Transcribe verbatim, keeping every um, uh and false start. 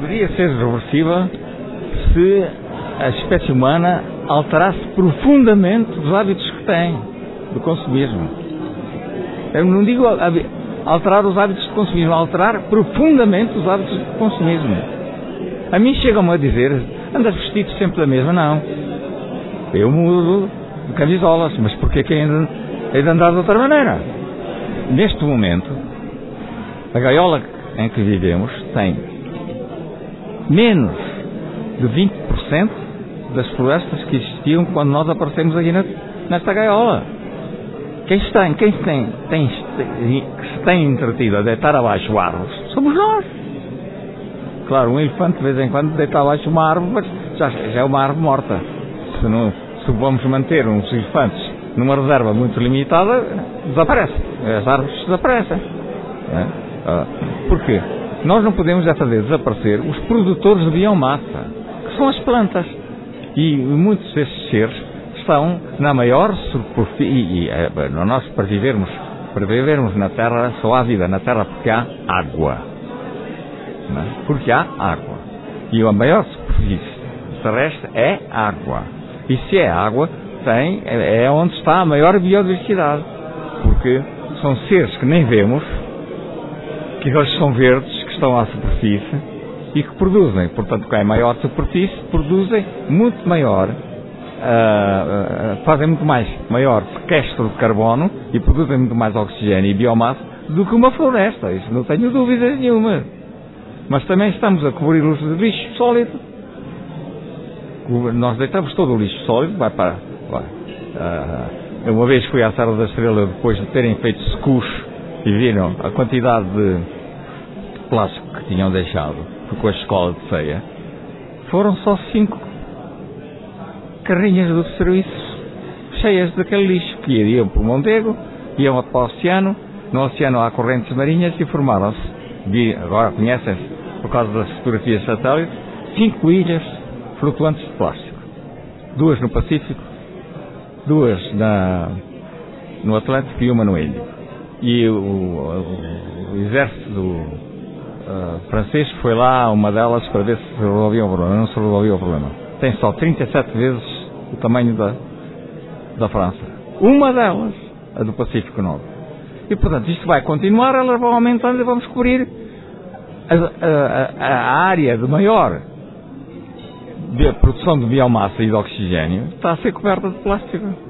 poderia ser reversível se a espécie humana alterasse profundamente os hábitos que tem do consumismo. Eu não digo alterar os hábitos de consumismo, alterar profundamente os hábitos de consumismo. A mim chegam-me a dizer, andas vestido sempre da mesma, não. Eu mudo de camisolas, mas porquê que ainda hei de andar de outra maneira? Neste momento, a gaiola em que vivemos tem menos de vinte por cento das florestas que existiam quando nós aparecemos aqui nesta gaiola. Quem tem, quem tem, tem, que se tem entretido a deitar abaixo árvores somos nós. Claro, um elefante de vez em quando deita abaixo uma árvore, mas já, já é uma árvore morta. Se, não, se vamos manter uns elefantes numa reserva muito limitada, desaparecem. As árvores desaparecem. É? Ah, porquê? Nós não podemos é fazer desaparecer os produtores de biomassa, que são as plantas. E muitos desses seres estão na maior superfície. E, e nós, para vivermos, para vivermos na Terra, só há vida na Terra porque há água. Não é? Porque há água. E a maior superfície terrestre é água. E se é água, tem, é onde está a maior biodiversidade. Porque são seres que nem vemos, que eles são verdes, que estão à superfície e que produzem. Portanto, quem é maior superfície, produzem muito maior, uh, uh, fazem muito mais maior sequestro de carbono e produzem muito mais oxigênio e biomassa do que uma floresta. Isso não tenho dúvidas nenhuma. Mas também estamos a cobri-los de lixo sólido. Nós deitamos todo o lixo sólido, vai para... Vai, uh, uma vez fui à Serra da Estrela depois de terem feito secus e viram a quantidade de plástico que tinham deixado com a escola de ceia. Foram só cinco carrinhas do serviço cheias daquele lixo que iriam para o Mondego, iam para o oceano. No oceano há correntes marinhas e formaram-se, agora conhecem-se por causa das fotografias satélites, cinco ilhas flutuantes de plástico. Duas no Pacífico, duas na, no Atlântico e uma no Índico. E o, o, o exército do, uh, francês foi lá a uma delas para ver se resolvia o problema. Não se resolvia o problema. Tem só trinta e sete vezes o tamanho da, da França. Uma delas, a do Pacífico Norte. E, portanto, isto vai continuar, elas vão aumentando e vamos cobrir a, a, a área de maior de produção de biomassa e de oxigênio está a ser coberta de plástico.